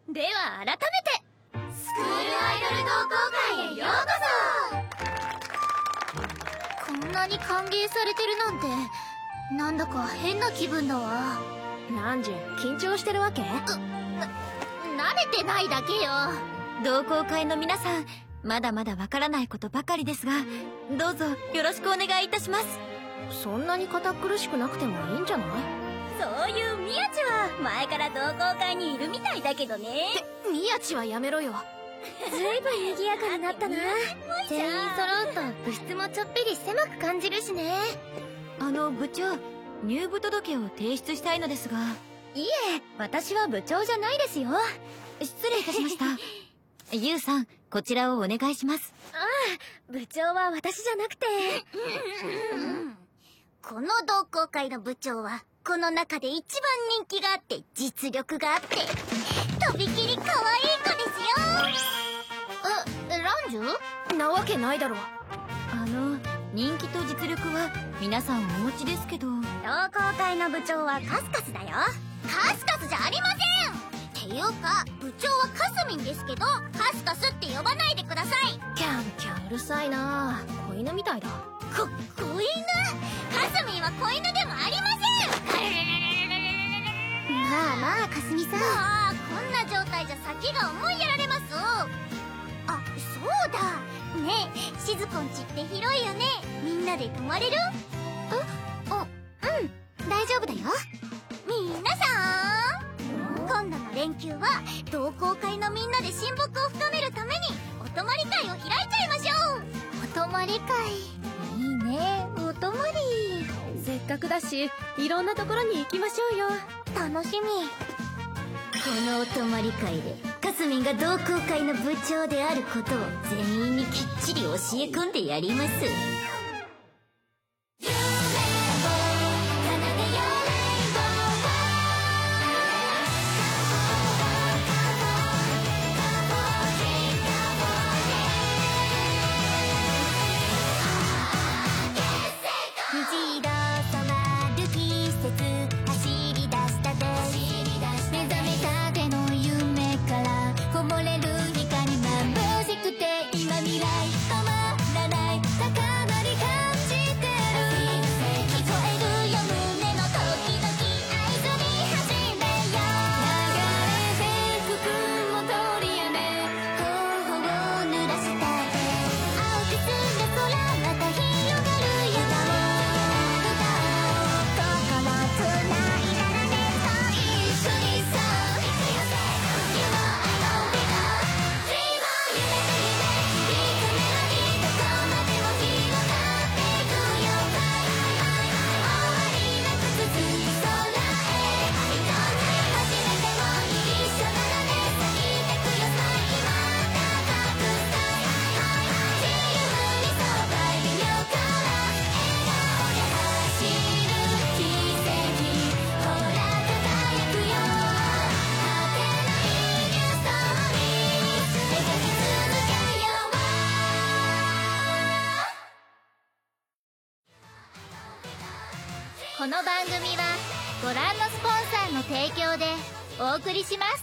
では改めてスクールアイドル同好会へようこそ。こんなに歓迎されてるなんて、なんだか変な気分だわ。 なんじゃ、緊張してるわけ？ 慣れてないだけよ。 同好会の皆さん、まだまだわからないことばかりですが、どうぞよろしくお願いいたします。 そんなに堅苦しくなくてもいいんじゃない？ そういうみやちは前から同好会にいるみたいだけどね。 みやちはやめろよ。 ずいぶん賑やかになったな。全員揃うと部室もちょっぴり狭く感じるしね。 部長、入部届を提出したいのですが。 いえ、私は部長じゃないですよ。 失礼いたしました。ゆうさん、こちらをお願いします。 ああ、部長は私じゃなくて。 この同好会の部長は、この中で一番人気があって、実力があって、とびきり可愛い子ですよ。ランジュ？ なわけないだろ。 人気と実力は皆さんお持ちですけど。 同好会の部長はカスカスだよ。 カスカスじゃありません。っていうか、部長はカスミンですけど、カスカスって呼ばないでください。 キャンキャンうるさいな。子犬みたいだ。 子犬？カスミンは子犬でもありません。まあまあ、かすみさん。こんな状態じゃ先が思いやられます。あ、そうだ。ねえ、しずこんちって広いよね。みんなで泊まれる？大丈夫だよ。皆さん、今度の連休は同好会のみんなで親睦を深めるためにお泊まり会を開いちゃいましょう。お泊まり会いいね。お泊まりせっかくだし、いろんなところに行きましょうよ。 楽しみ。このお泊まり会でかすみんが同好会の部長であることを全員にきっちり教え込んでやります。この番組はご覧のスポンサーの提供でお送りします。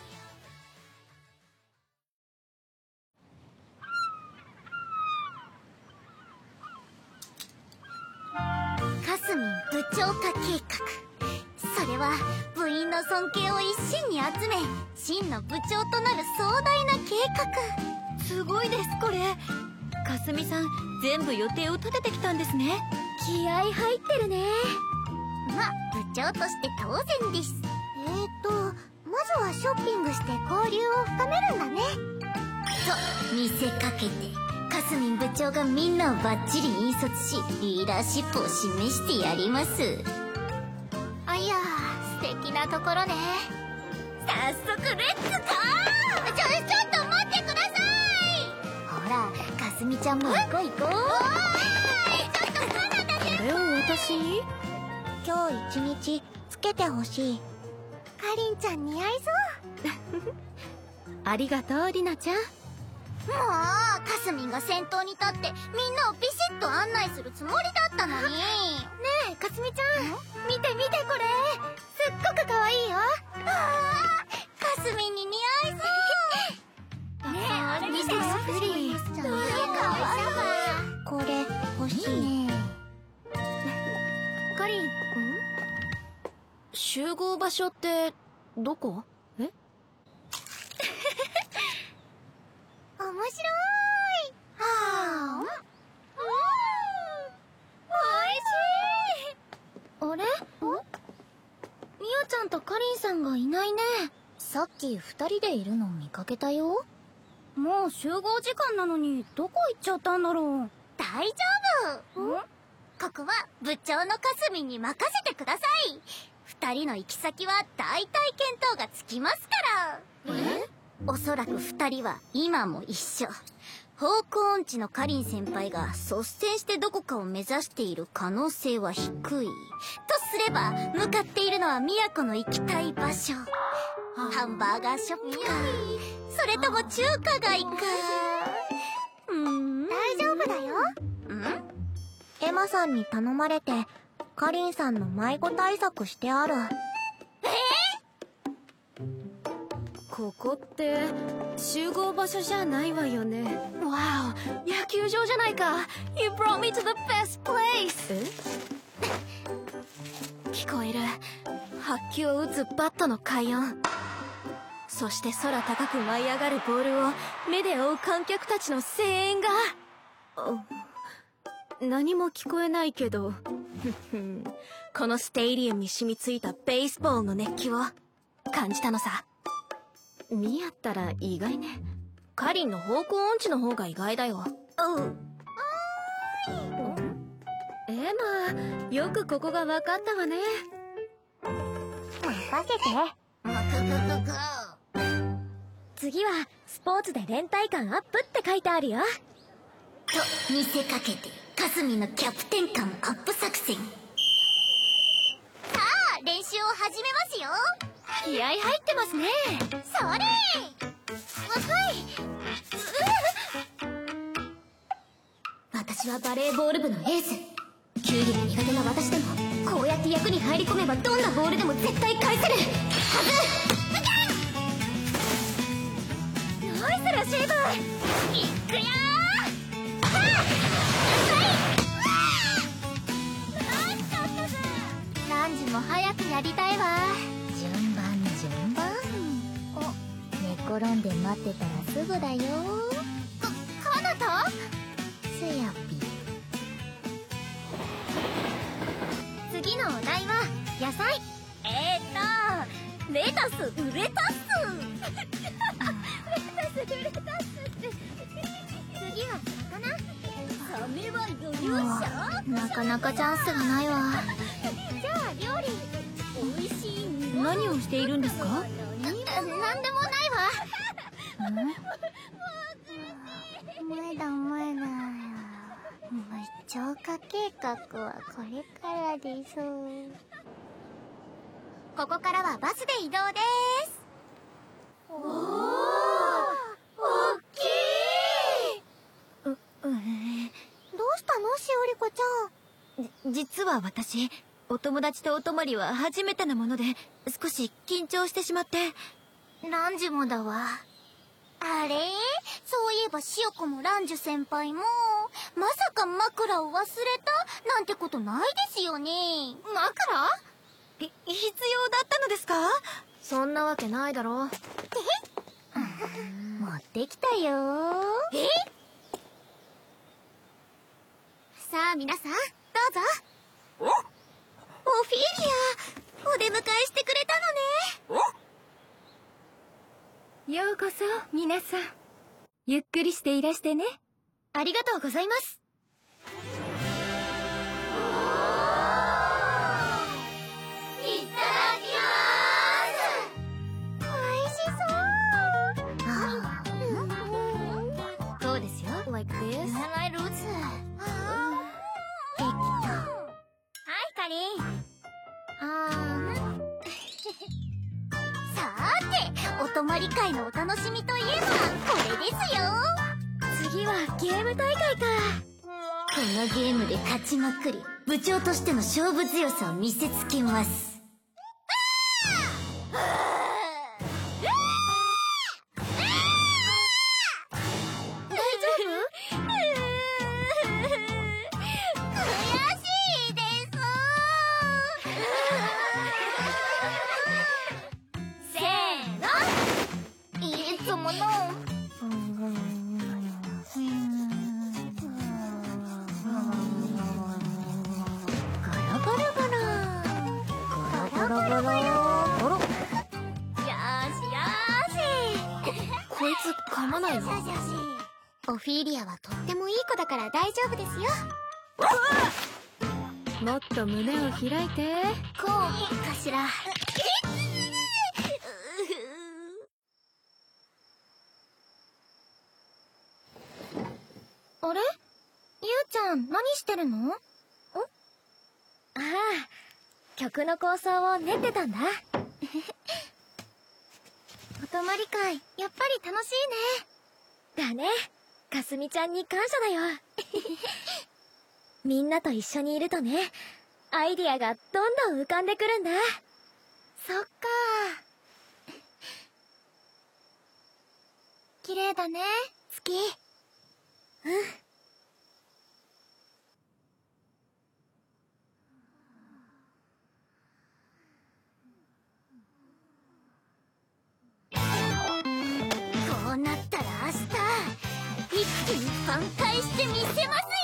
かすみん部長化計画。それは部員の尊敬を一身に集め、真の部長となる壮大な計画。 すごいです、これ。かすみさん、全部予定を立ててきたんですね。 気合入ってるね。ま、部長として当然です。まずはショッピングして交流を深めるんだね。と見せかけて、かすみん部長がみんなをバッチリ引率し、リーダーシップを示してやります。あ、いやー、素敵なところね。早速レッツゴー。ちょっと待ってください。ほら、かすみちゃんも行こう行こう。ちょっとカナダで。 これを私に？ 今日一日つけてほしい。かりんちゃん似合いそうありがとう、りなちゃん。 もうかすみんが先頭に立ってみんなをビシッと案内するつもりだったのに。ねえかすみちゃん、見て見てこれ、すっごくかわいいよ。かすみんに似集合場所ってどこ？え？ 面白い。はあ。 あれ？みやちゃんとかりんさんがいないね。 さっき二人でいるの見かけたよ。 もう集合時間なのにどこ行っちゃったんだろう。 大丈夫。ここは部長のかすみんに任せてください。二人の行き先は大体見当がつきますから。おそらく二人は今も一緒。方向音痴のかりん先輩が率先してどこかを目指している可能性は低い。とすれば向かっているのは都の行きたい場所。ハンバーガーショップか、それとも中華街か。大丈夫だよ。エマさんに頼まれてかりんさんの迷子対策してある。 ここって集合場所じゃないわよね。わお、野球場じゃないか。 You brought me to the best place。 聞こえる白球を打つバットの快音、そして空高く舞い上がるボールを目で追う観客たちの声援が。何も聞こえないけどこのステイリアムに染みついたベースボールの熱気を感じたのさ。ミヤったら意外ね。カリンの方向音痴の方が意外だよ。エマ、よくここが分かったわね。 任せて。 次はスポーツで連帯感アップって書いてあるよ。 と見せかけてかすみのキャプテン感アップ作戦。さあ練習を始めますよ。 気合入ってますね。 それ。はい。私はバレーボール部のエース。球技が苦手な私でもこうやって役に入り込めばどんなボールでも絶対返せるはず。ナイスレシーブ。いくよー。ランジも早くやりたいわ。順番。寝転んで待ってたらすぐだよ。カナタ？せやぴ。次のお題は野菜。 レタスウレタス次は魚。 サメは漁業者。 なかなかチャンスがないわ。じゃあ料理。 美味しい。 何をしているんですか？ なんでもないわ。まだ。無超過計画はこれからです。ここからはバスで移動です。おー、おっきい。 どうしたのしおりこちゃん。 実は私、お友達とお泊まりは初めてなもので少し緊張してしまって。 ランジュもだわ。あれ、そういえばシオコもランジュ先輩もまさか枕を忘れたなんてことないですよね。 枕？ 必要だったのですか？ そんなわけないだろ。 持ってきたよ。さあ皆さんどうぞ。オフィリア、お出迎えしてくれたのね。 ようこそ皆さん、ゆっくりしていらしてね。ありがとうございます。 いただきます。おいしそう。 こうですよ。Like this。 ルーツ。できた。はいかりん。さーて、お泊まり会のお楽しみといえばこれですよ。 次はゲーム大会か。 このゲームで勝ちまくり部長としての勝負強さを見せつけます。大丈夫？悔しいです。 噛まないの？ オフィーリアはとってもいい子だから大丈夫ですよ。 もっと胸を開いて。 こうかしら。 あれ？ゆうちゃん、何してるの？ああ、曲の構想を練ってたんだ。お泊まり会、やっぱり楽しいね。だね。かすみちゃんに感謝だよ。みんなと一緒にいるとね、アイディアがどんどん浮かんでくるんだ。そっか。綺麗だね、月。うん。 こうなったら明日一気に挽回してみせますよ。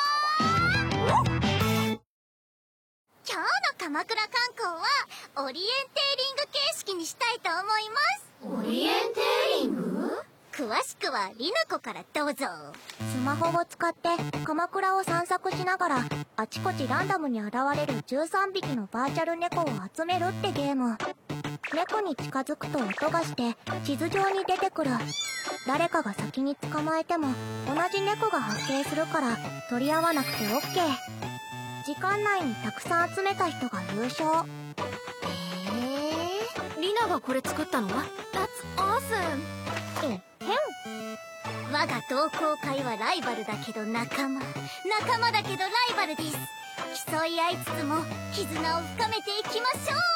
今日の鎌倉観光はオリエンテーリング形式にしたいと思います。 オリエンテーリング？ 詳しくはリナコからどうぞ。スマホを使って鎌倉を散策しながらあちこちランダムに現れる13匹のバーチャル猫を集めるってゲーム。猫に近づくと音がして地図上に出てくる。誰かが先に捕まえても同じ猫が発見するから取り合わなくて OK。 時間内にたくさん集めた人が優勝。 リナがこれ作ったの？ That's awesome。 我が同好会はライバルだけど仲間、仲間だけどライバルです。競い合いつつも絆を深めていきましょう。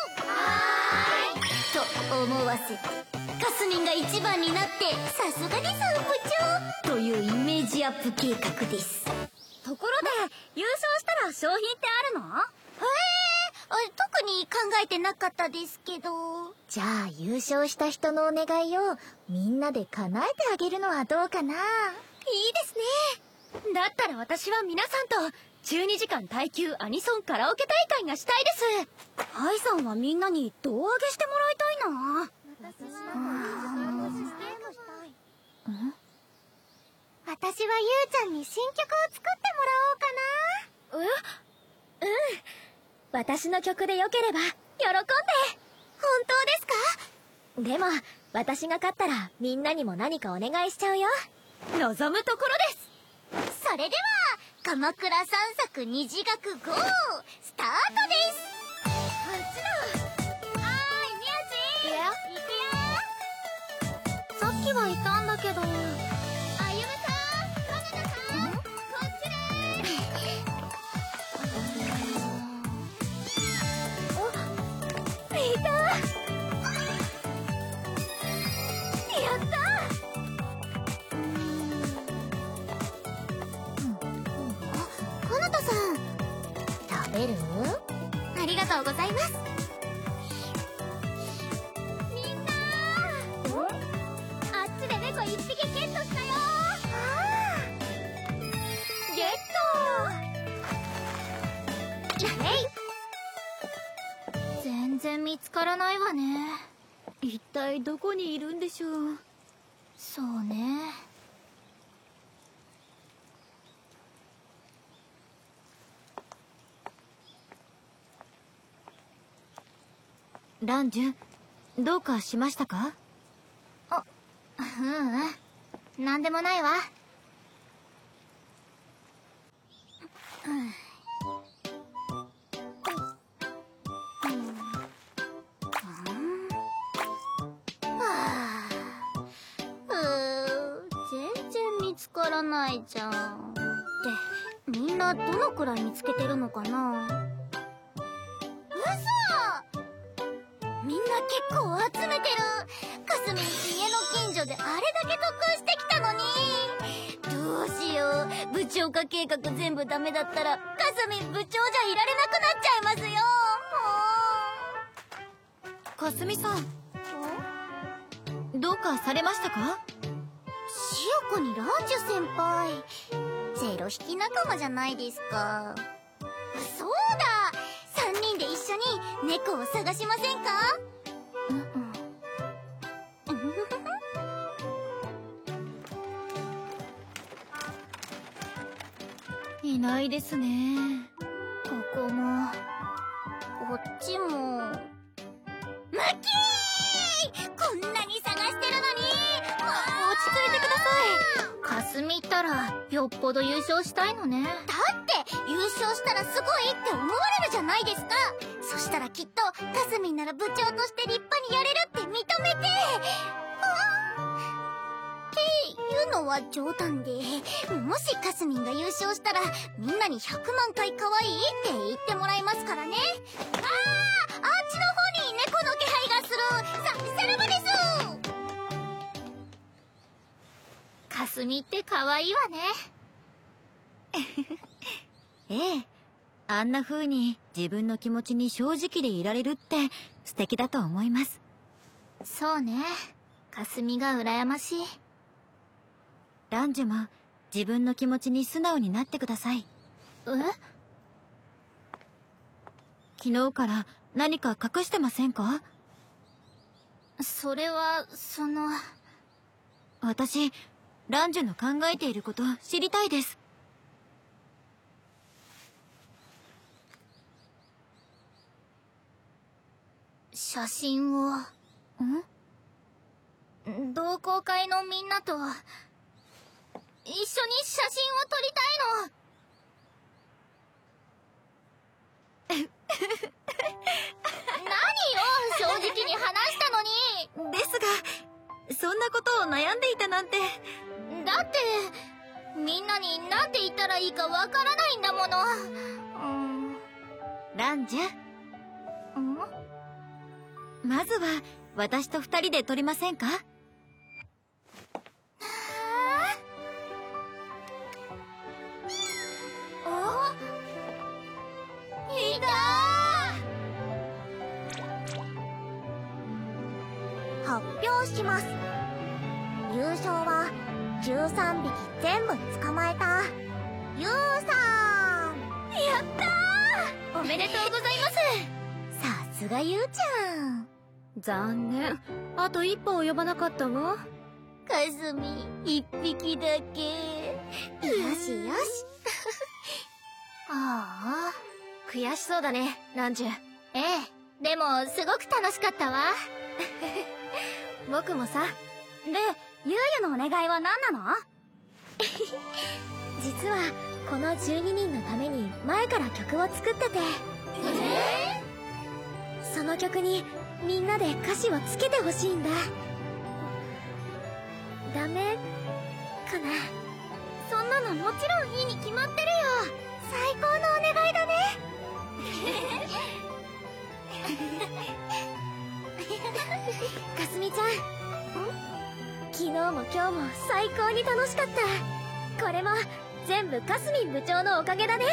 と思わせてかすみんが一番になってさすがに3部長というイメージアップ計画です。 ところで、優勝したら商品ってあるの？ 特に考えてなかったですけど。じゃあ優勝した人のお願いをみんなで叶えてあげるのはどうかな。いいですね。 だったら私は皆さんと12時間耐久アニソンカラオケ大会がしたいです。ハイさんはみんなに胴上げしてもらいたいな。 私はゆうちゃんに新曲を作ってもらおうかな。 うん。私の曲でよければ喜んで。 本当ですか？ でも私が勝ったらみんなにも何かお願いしちゃうよ。望むところです。 それでは鎌倉散策二次学号スタートです。 いや、さっきはいたんだけど。 あゆむさん、カナダさん、こっちです。 いた。やった。 カナダさん、食べる？ありがとうございます。みんなあっちで猫一匹ゲットしたよ。 ゲット。全然見つからないわね。一体どこにいるんでしょう。そうね。ランジュ、どうかしましたか？ なんでもないわ。全然見つからないじゃん。ってみんなどのくらい見つけてるのかな。嘘！みんな結構集めてる。かすみん家の近所であれだけ得してきたのに。どうしよう。部長化計画全部ダメだったらかすみん部長じゃいられなくなっちゃいますよ。 かすみさん、どうかされましたか？ しおこにランジュ先輩。ゼロ引き仲間じゃないですか。そうだ、3人で一緒に猫を探しませんか？ いないですね。 ここもこっちも。ムキー、こんなに探してるのに。 落ち着いてください。かすみったらよっぽど優勝したいのね。 だって優勝したらすごいって思われるじゃないですか。そしたらきっとかすみんなら部長として立派にやれるって認めて、っていうのは冗談で、もしかすみんが優勝したらみんなに100万回可愛いって言ってもらいますからね。あっちの方に猫の気配がする。さらばです。 かすみって可愛いわね。ええ、あんな風に自分の気持ちに正直でいられるって素敵だと思います。 そうね、かすみが羨ましい。 ランジュも自分の気持ちに素直になってください。昨日から何か隠してませんか？ それは私、ランジュの考えていること知りたいです。 写真を同好会のみんなと一緒に写真を撮りたいの。何よ、正直に話したのに。 ですが、そんなことを悩んでいたなんて。 だってみんなに何て言ったらいいかわからないんだもの。 ランジュ、まずは私と2人で撮りませんか？ いたー。発表します。優勝は13匹全部捕まえたユウさん。やったー、 おめでとうございます。 さすがユウちゃん。 残念、あと一歩及ばなかったわ。 かすみ1匹だけ。よしよし。ああ、 悔しそうだね、ランジュ。 ええ、でもすごく楽しかったわ。 僕もさ。 で、ゆうゆのお願いは何なの？ 実はこの12人のために前から曲を作ってて、その曲にみんなで歌詞をつけてほしいんだ。ダメかな？ そんなのもちろんいいに決まってるよ。最高のお願いだね。 かすみちゃん、昨日も今日も最高に楽しかった。これも全部かすみん部長のおかげだね。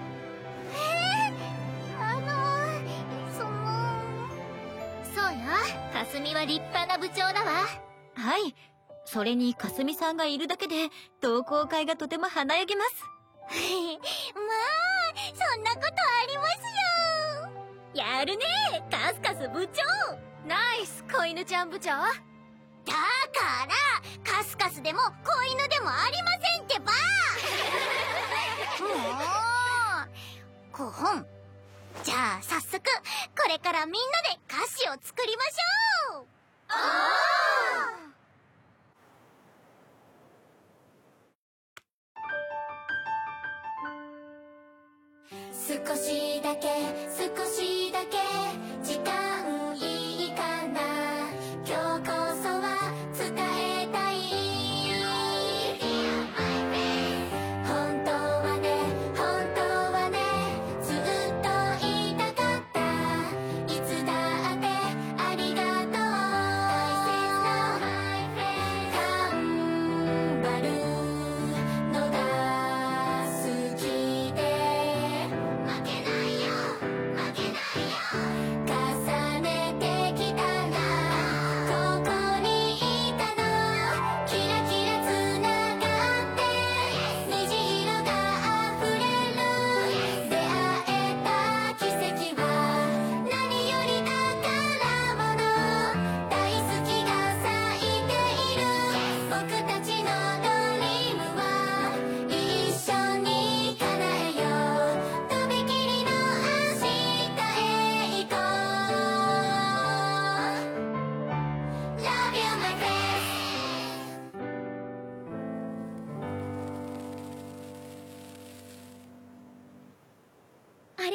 そうよ、かすみは立派な部長だわ。 はい。それにかすみさんがいるだけで同好会がとても華やぎます。 まあ、そんなことありますよ。 やるね、カスカス部長。 ナイス、子犬ちゃん部長。 だからカスカスでも子犬でもありませんってば。もう、5本。じゃあ早速これからみんなで歌詞を作りましょう。少しだけ少しだけ時間いいかな。今日こそは伝えたい。本当はね本当はね、ずっと言いたかった。いつだってありがとう。頑張るのが好きで負けないよ負けない。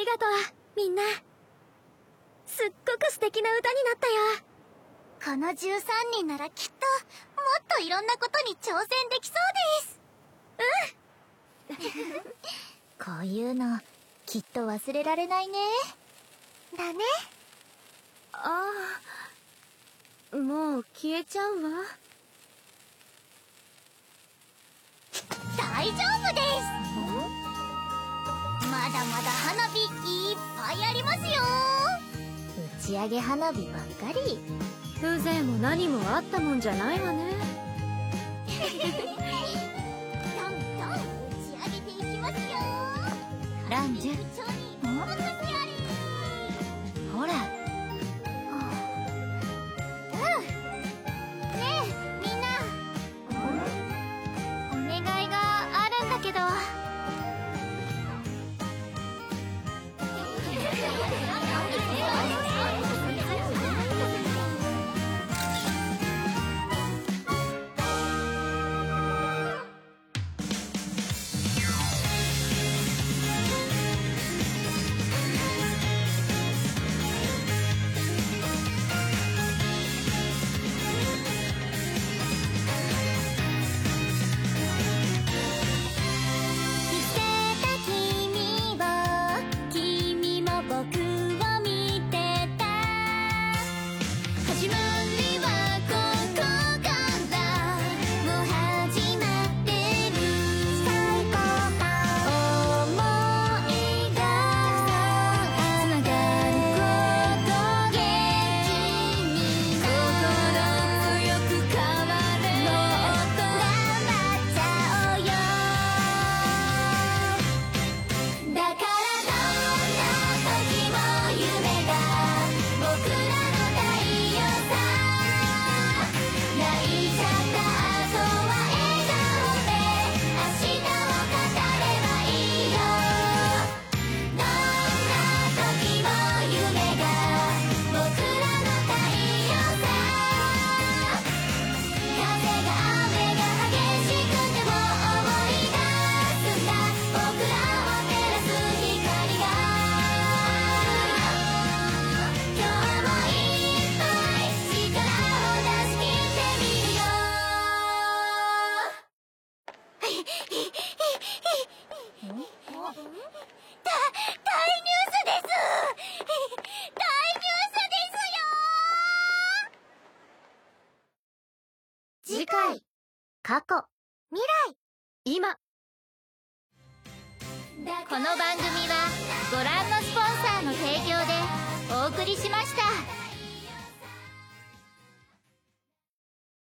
がとうみんな。すっごく素敵な歌になったよ。 この13人ならきっともっといろんなことに挑戦できそうです。こういうのきっと忘れられないね。だね。 ああ、もう消えちゃうわ。 大丈夫です。まだまだ花火いっぱいありますよ。打ち上げ花火ばっかり。 風情も何もあったもんじゃないわね。 どんどん打ち上げていきますよ。 ランジュ、ほら。 ねえみんな、お願いがあるんだけど。次回、過去、未来、 今。 この番組はご覧のスポンサーの提供でお送りしました。